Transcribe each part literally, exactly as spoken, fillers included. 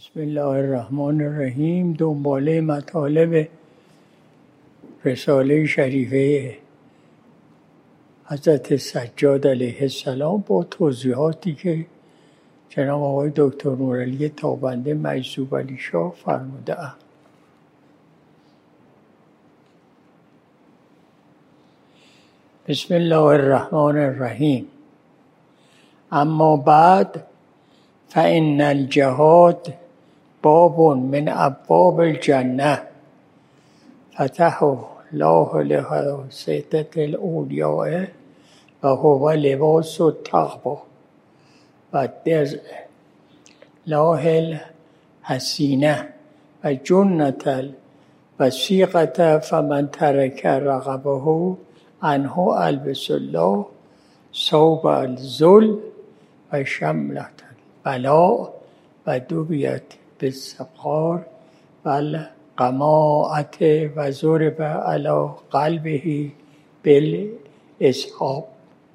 بسم الله الرحمن الرحیم. دنباله مطالب رساله شریفه حضرت سجاد علیه السلام با توضیحاتی که جناب آقای دکتر نورعلی تابنده مجذوب علی شاه فرموده اند. بسم الله الرحمن الرحیم. اما بعد فإن الجهاد باب من ابواب الجنه فتحه الله له سعادة الاولیاء و هو لباس التقوی و درع الله الحسینه و جنة الوثیقة فمن ترک رغبه عنه البس الله ثوب الذل و شملة البلاء و دویت بالسقار و القماعة و ضرب علی قلبه بالاسحاب.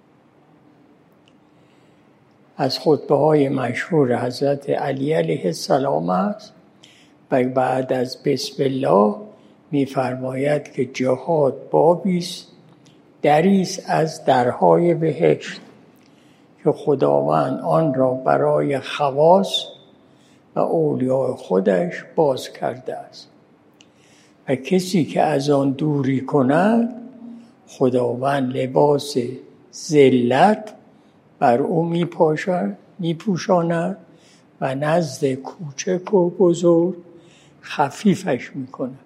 از خطبه های مشهور حضرت علی علیه السلام است و بعد از بسم الله می فرماید که جهاد بابی است، دری است از درهای بهشت که خداوند آن را برای خواص و اولیاء خودش باز کرده است و کسی که از آن دوری کند خداوند لباس ذلت بر او می پاشد می پوشاند و نزد کوچک و بزرگ خفیفش می کند.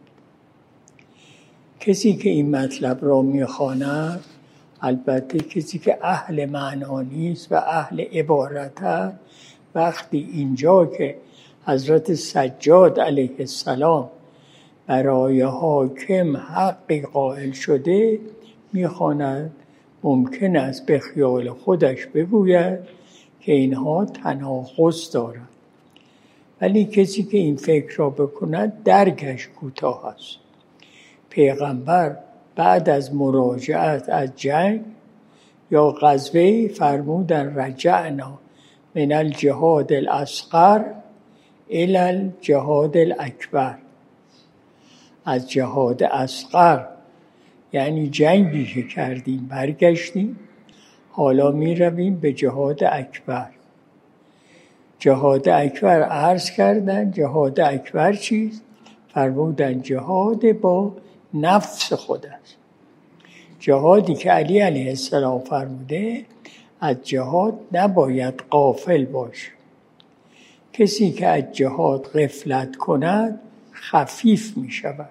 کسی که این مطلب را می خواند، البته کسی که اهل معنا نیست و اهل عبارت است، وقتی اینجا که حضرت سجاد علیه السلام برای حاکم حقی قائل شده میخواند، ممکن است به خیال خودش بگوید که اینها تناقض دارند، ولی کسی که این فکر را بکند درکش کوتاه است. پیغمبر بعد از مراجعت از جنگ یا غزوه فرمودن رجعنا من الجهاد الاصغر الی الجهاد الاکبر. از جهاد اصغر یعنی جنگی که کردیم برگشتیم، حالا می رویم به جهاد اکبر. جهاد اکبر عرض کردن جهاد اکبر چیست؟ فرمودن جهاد با نفس خود است. جهادی که علی علیه السلام فرموده از جهاد نباید غافل باشه. کسی که از جهاد غفلت کند خفیف می شود.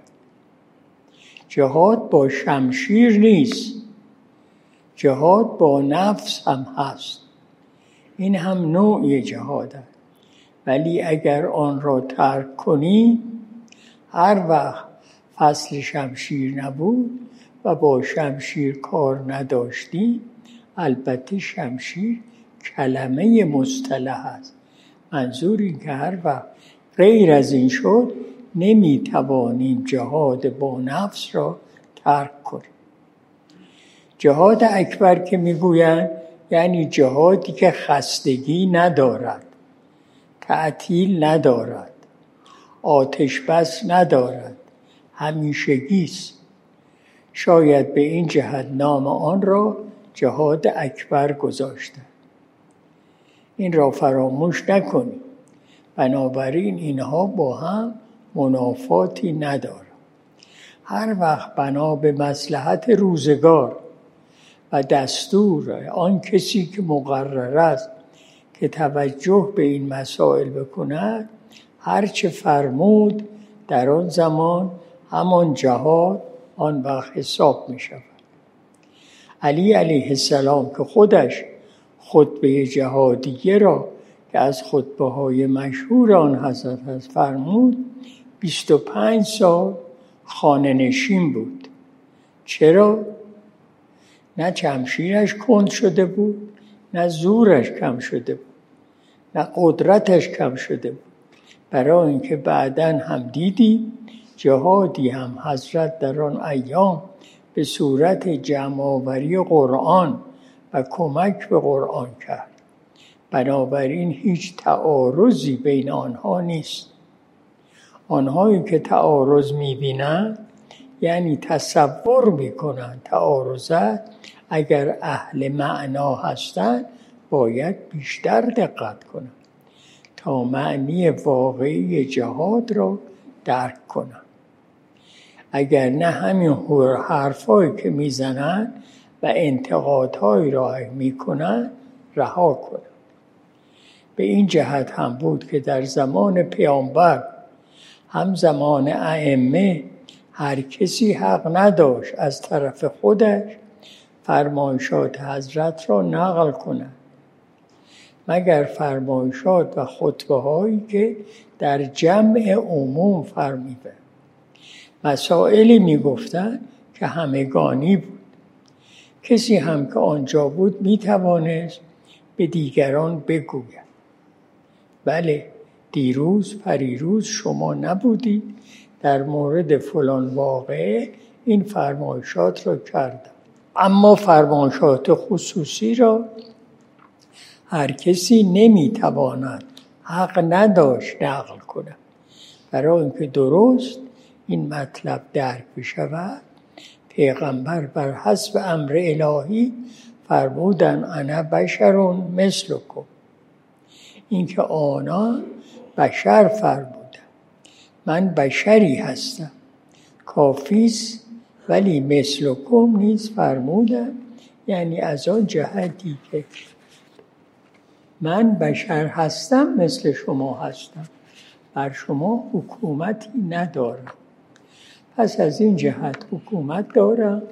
جهاد با شمشیر نیست، جهاد با نفس هم هست. این هم نوعی جهاد است، ولی اگر آن را ترک کنی، هر وقت فصل شمشیر نبود و با شمشیر کار نداشتی، البته شمشیر کلمه مصطلح است، منظور این که هر وقت غیر از این شد نمیتوانیم جهاد با نفس را ترک کنیم. جهاد اکبر که میگویند یعنی جهادی که خستگی ندارد، تعطیل ندارد، آتش بس ندارد، همیشگیست. شاید به این جهت نام آن را جهاد اکبر گذاشته. این را فراموش نکنید. بنابراین اینها با هم منافاتی ندارد. هر وقت بنا به مصلحت روزگار و دستور آن کسی که مقرر است که توجه به این مسائل بکند، هر چه فرمود در آن زمان همان جهاد آن وقت حساب می شود. علی علیه السلام که خودش خطبه جهادیه را که از خطبه های مشهور آن حضرت است فرمود، بیست و پنج سال خانه نشین بود. چرا؟ نه شمشیرش کند شده بود، نه زورش کم شده بود، نه قدرتش کم شده بود. برای اینکه بعداً هم دیدیم جهادی هم حضرت در آن ایام به صورت جمع آوری قرآن و کمک به قرآن کرد. بنابراین هیچ تعارضی بین آنها نیست. آنهایی که تعارض می‌بینند یعنی تصور می‌کنند تعارض اگر اهل معنا هستند باید بیشتر دقت کنند تا معنی واقعی جهاد را درک کنند. اگر نه همین حرفایی که میزنند و انتقادهایی را میکنند رها کنند. به این جهت هم بود که در زمان پیامبر هم زمان ائمه هر کسی حق نداشت از طرف خودش فرمایشات حضرت را نقل کند مگر فرمایشات و خطبه هایی که در جمع عموم فرمیده. مسائلی می گفتن که همگانی بود. کسی هم که آنجا بود می توانست به دیگران بگوید بله دیروز پریروز شما نبودید در مورد فلان واقعه این فرمایشات را کردم. اما فرمایشات خصوصی را هر کسی نمیتواند حق نداشت نقل کند. برای اینکه درست این مطلب درک بشود پیغمبر بر حسب امر الهی فرمودن انا بشر مثلکم. اینکه آنها بشر فرمودن من بشری هستم کافیست، ولی مثلکم نیز فرمودن یعنی از آن جهتی که من بشر هستم مثل شما هستم، بر شما حکومتی ندارم. پس از این جهت حکومت دارم.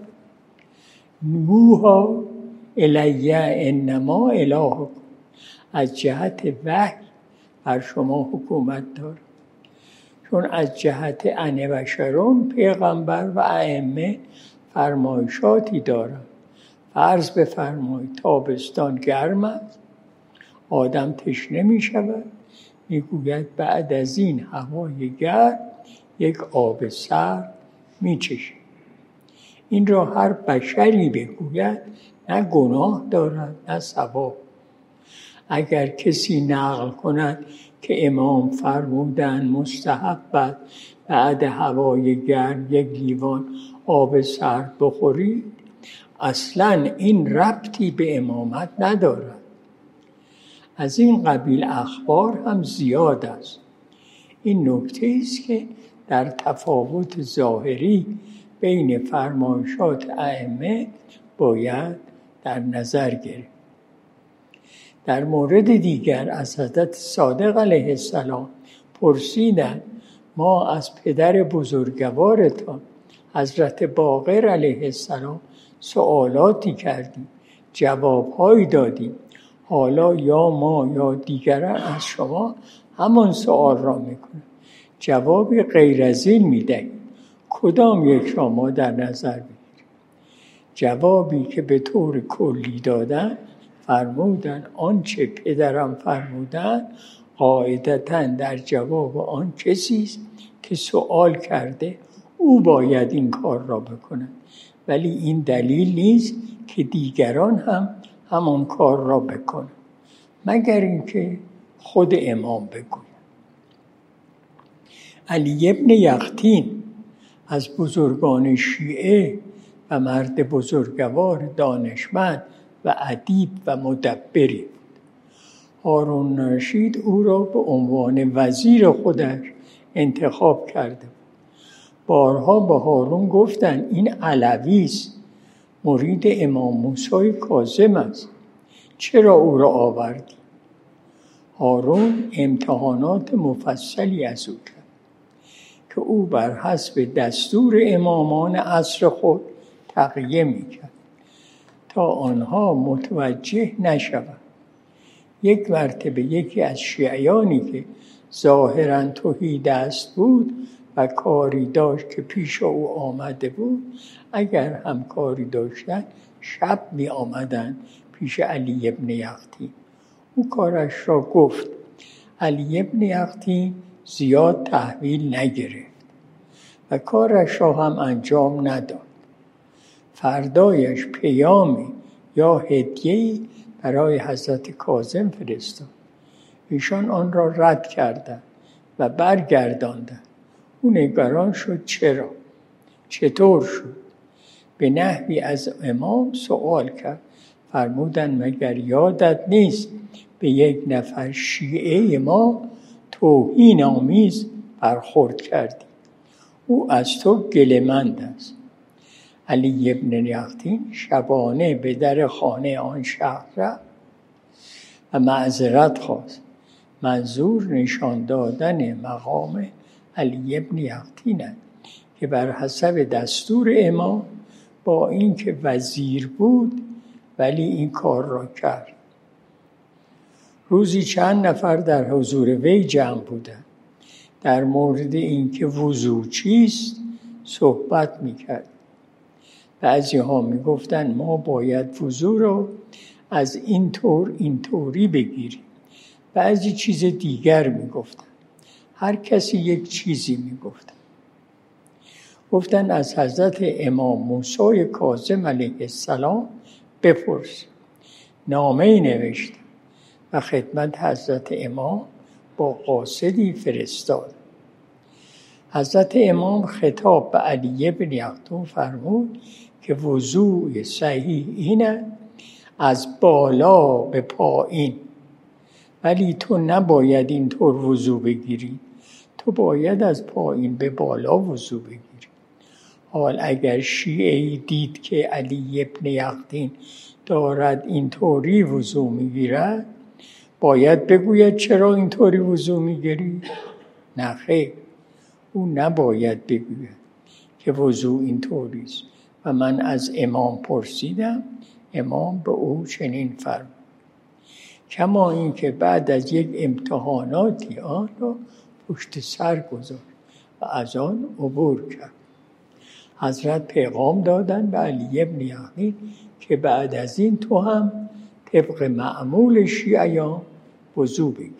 یوحی الی انما الهکم، از جهت وحی بر شما حکومت دارم. چون از جهت انا بشرون پیغمبر و ائمه فرمایشاتی دارن. فرض بفرمایید تابستان گرم است، آدم تشنه می شود، می گوید بعد از این هوای گرم یک آب سرد می چشید. این را هر بشری بگوید نه گناه دارد نه ثواب. اگر کسی نقل کند که امام فرمودن مستحب بعد هوای گرم یک لیوان آب سرد بخورید، اصلاً این ربطی به امامت ندارد. از این قبیل اخبار هم زیاد است. این نکته است که در تفاوت ظاهری بین فرمایشات ائمه باید در نظر گرفت. در مورد دیگر از حضرت صادق علیه السلام پرسیدند ما از پدر بزرگوارتان حضرت باقر علیه السلام سوالاتی کردیم، جوابهایی دادیم، حالا یا ما یا دیگران از شما همان سوال را میکنیم، جوابی غیر از این میدهیم، کدام یک را ما در نظر بگیریم؟ جوابی که به طور کلی دادن فرمودن آنچه پدرم فرمودن قاعدتاً در جواب آن کسی است که سوال کرده او باید این کار را بکنند، ولی این دلیل نیست که دیگران هم همان کار را بکنند مگر اینکه خود امام بگوید. علی ابن یقطین از بزرگان شیعه و مرد بزرگوار دانشمند و ادیب و مدبری بود. هارون رشید او را به عنوان وزیر خودش انتخاب کرده بود. بارها به هارون گفتند این علوی است، مرید امام موسی کاظم است، چرا او را آوردی؟ هارون امتحانات مفصلی از او کرد که او بر حسب دستور امامان عصر خود تقیه میکرد تا آنها متوجه نشوند. یک مرتبه یکی از شیعیانی که ظاهراً تهیدست بود و کاری داشت که پیش او آمده بود، اگر هم کاری داشتن شب می آمدن پیش علی ابن یقطین. او کارش را گفت. علی ابن یقطین زیاد تحویل نگرفت و کارش را هم انجام نداد. فردایش پیامی یا هدیه‌ای برای حضرت کاظم فرستاد. ایشان آن را رد کردند و برگرداندند. او نگران شد چرا؟ چطور شد؟ به نحوی از امام سوال کرد. فرمودند مگر یادت نیست به یک نفر شیعه ما توهین آمیز برخورد کردی؟ او از تو گله‌مند است. علی بن یقطین شبانه به در خانه آن شخص رفت و معذرت خواست. منظور نشان دادن مقام علی بن یقطین است که بر حسب دستور امام با اینکه وزیر بود ولی این کار را کرد. روزی چند نفر در حضور وی جمع بودند. در مورد اینکه وضو چیست صحبت می‌کرد. بعضی ها می‌گفتند ما باید وضو را از این طور این طوری بگیریم. بعضی چیز دیگر می‌گفتند. هر کسی یک چیزی می‌گفت. گفتند از حضرت امام موسی کاظم علیه السلام بپرس. نامه‌ای نوشت و خدمت حضرت امام با قاصدی فرستاد. حضرت امام خطاب به علی بن یقطین فرمود که وضوء صحیح اینه از بالا به پایین، ولی تو نباید اینطور وضوء بگیری، تو باید از پایین به بالا وضوء بگیری. حال اگر شیعه‌ای دید که علی بن یقطین دارد اینطوری وضوء میگیرد باید بگوید چرا اینطوری وضوء میگیری؟ نه خیر، او نباید بگوید که وضوء اینطوری است. و من از امام پرسیدم، امام به او چنین فرمود. کما این که بعد از یک امتحاناتی آن را پشت سر گذاشت و از آن عبور کرد. حضرت پیغام دادند به علی بن یقطین که بعد از این تو هم طبق معمول شیعیان وضو بگیر.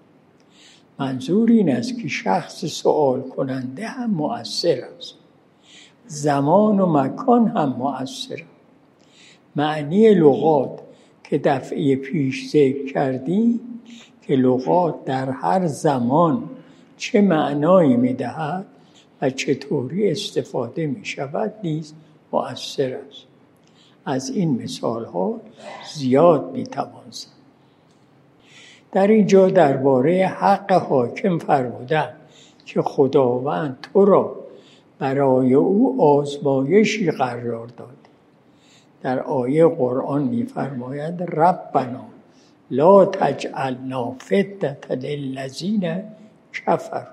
منظور این است که شخص سوال کننده هم مؤثر است، زمان و مکان هم مؤثر است. معنی لغات که دفعه پیش ذکر کردیم که لغات در هر زمان چه معنایی می‌دهد و چطوری استفاده می‌شود نیز مؤثر است. از این مثال‌ها زیاد می‌توان زد. در اینجا درباره حق حاکم فرمودند که خداوند تو را برای او آزمایشی قرار داد. در آیه قرآن می‌فرماید ربنا لا تجعلنا فتنة للذین کفروا.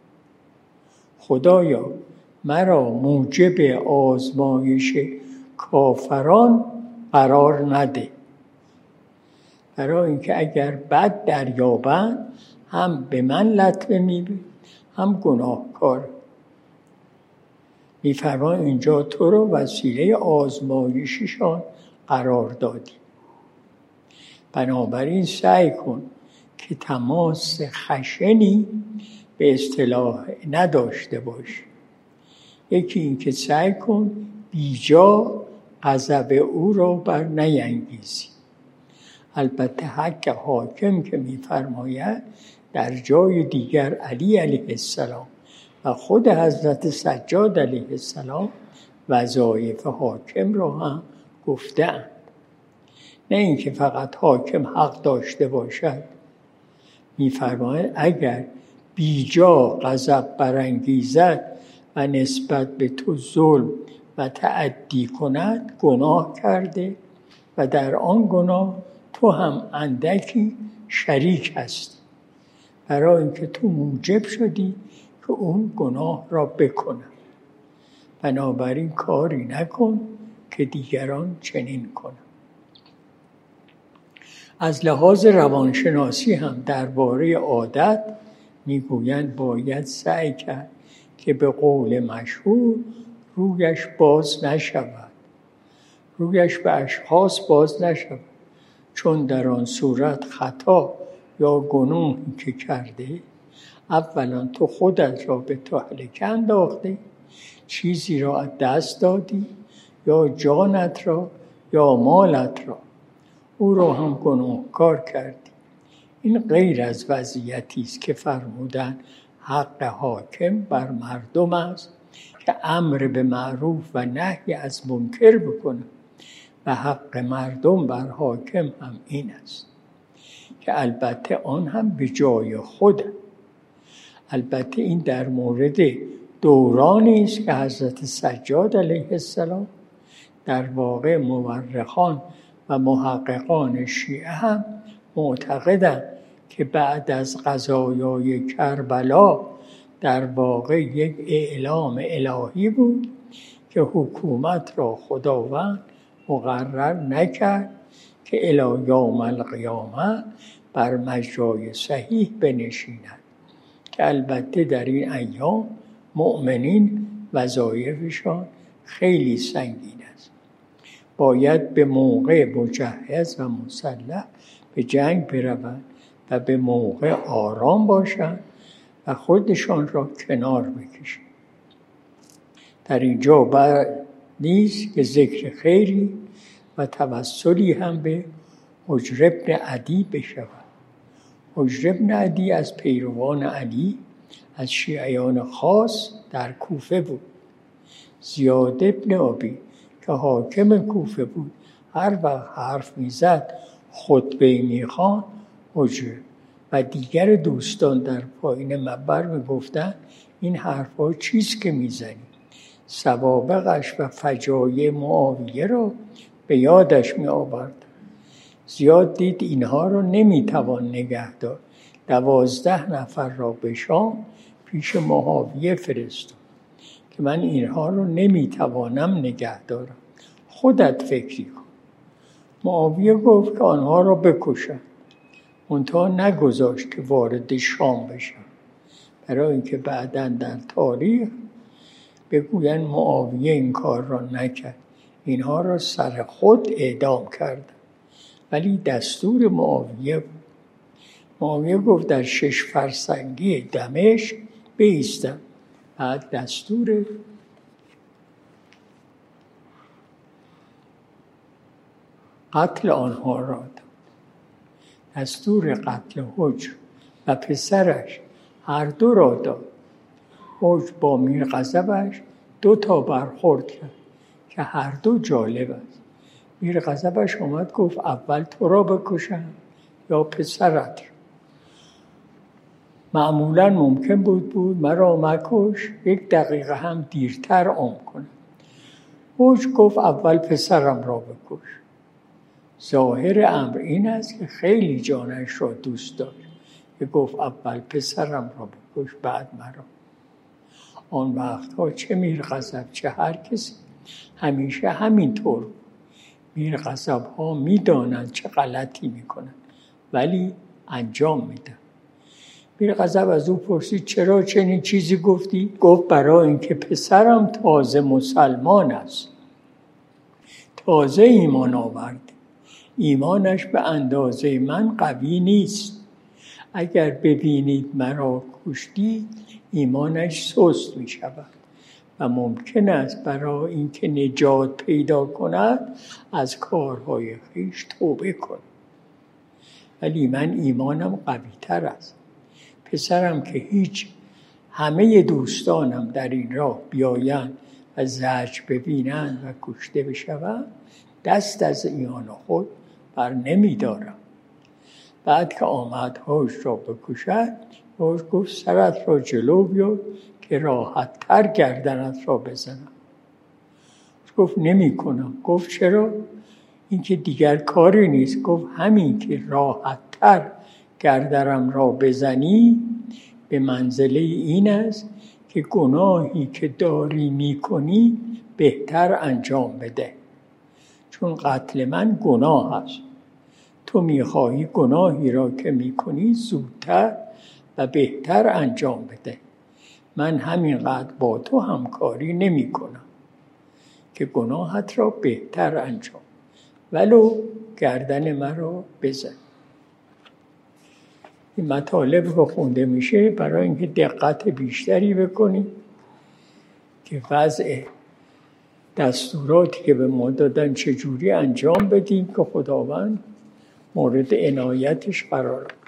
خدایا مرا موجب آزمایش کافران قرار نده. برای اینکه اگر بد دریابند هم به من لطمه می‌برد هم گناهکار. می‌فرماید اینجا تو رو وسیله آزمایششان قرار دادی. بنابراین سعی کن که تماس خشنی به اصطلاح نداشته باش. یکی این که سعی کن بیجا غضب او را بر نینگیزی. البته حق حاکم که می‌فرماید در جای دیگر علی علیه السلام و خود حضرت سجاد علیه السلام وظایف حاکم را هم گفتند. نه اینکه فقط حاکم حق داشته باشد. می‌فرماید اگر بیجا غضب برانگیزد و نسبت به تو ظلم و تعدی کند گناه کرده و در آن گناه تو هم اندکی شریک هستی، برای اینکه تو موجب شدی که اون گناه را بکنه. بنابراین کاری نکن که دیگران چنین کنند. از لحاظ روانشناسی هم درباره عادت میگویند باید سعی کرد که به قول مشهور رویش باز نشود. رویش به اشخاص باز نشود، چون در آن صورت خطا یا گناهی که کرده اولا تو خودت را به تهلکه انداخته، چیزی را از دست دادی یا جانت را یا مالت را. او را هم گناهکار کردی. این غیر از وضعیتی است که فرمودند حق حاکم بر مردم است که امر به معروف و نهی از منکر بکنه و حق مردم بر حاکم هم این است که البته آن هم به جای خود. البته این در مورد دورانی است که حضرت سجاد علیه السلام در واقع مورخان و محققان شیعه هم معتقدند که بعد از قضایای کربلا در واقع یک اعلام الهی بود که حکومت را خداوند مقرر نکرد که الی یوم القیامه بر مجرای صحیح بنشیند، که البته در این ایام مؤمنین وظایفشان خیلی سنگین است. باید به موقع مجهز و مسلح به جنگ بروند و به موقع آرام باشند و خودشان را کنار بکشند. در اینجا بعد نیست که ذکر خیری و توسلی هم به حجر بن عدی بشود. حجر بن عدی از پیروان علی از شیعیان خاص در کوفه بود. زیاد بن ابی که حاکم کوفه بود هر وقت حرف میزد خطبه میخوان، حجر و دیگر دوستان در پایین منبر میگفتند این حرفا چیست که میزنی؟ سوابقش و فجایع معاویه را به یادش می آورد. زیاد دید اینها را نمیتوان نگه داشت. دوازده نفر را به شام پیش معاویه فرستاد که من اینها را نمیتوانم نگه دارم، خودت فکری کن. معاویه گفت که آنها را بکشند، منتها نگذاشت که وارد شام بشن، برای اینکه بعداً در تاریخ بگوین معاویه این کار را نکرد، اینها را سر خود اعدام کرد. ولی دستور معاویه بود. معاویه گفت در شش فرسنگی دمشق بایستند. بعد دستور قتل آنها را داد. دستور قتل حجر و پسرش هر دو را داد. حجر با میرغضبش دو تا برخورد کرد که هر دو جالب است. میرغضبش آمد گفت اول تو را بکشم یا پسرت. معمولا ممکن بود بود مرا مکش، یک دقیقه هم دیرتر عمر کنم. حجر گفت اول پسرم را بکش. ظاهر امر این است که خیلی جانش را دوست داشت که گفت اول پسرم را بکش بعد مرا. آن وقتها چه میرغضب چه هر کسی همیشه همین طور. میرغضب ها میدانند چه غلطی میکنند ولی انجام میدن. میرغضب از او پرسید چرا چنین چیزی گفتی؟ گفت برای اینکه پسرم تازه مسلمان است، تازه ایمان آورد، ایمانش به اندازه من قوی نیست. اگر ببینید مرا کشتی ایمانش سست می شود و ممکن است برای اینکه نجات پیدا کند از کارهای خویش توبه کند. ولی من ایمانم قوی تر است. پسرم که هیچ، همه دوستانم در این راه بیایند و زجر ببینند و کشته بشوند، دست از ایمان خود بر نمی دارم. بعد که آمد حجر را بکشد، حجر گفت سرت را جلو بیار که راحت تر گردنت را بزنم. گفت نمی کنم. گفت چرا؟ این که دیگر کاری نیست. گفت همین که راحت تر گردنم را بزنی به منزله این است که گناهی که داری می کنی بهتر انجام بده، چون قتل من گناه است. تو میخواهی گناهی را که میکنی زودتر و بهتر انجام بده. من همینقدر با تو همکاری نمی کنم که گناهت را بهتر انجام، ولو گردن مرا بزن. این مطالب که خونده میشه برای اینکه دقت بیشتری بکنی که وضع دستوراتی که به ما دادن چجوری انجام بدیم که خداوند مورد عنایتش قرار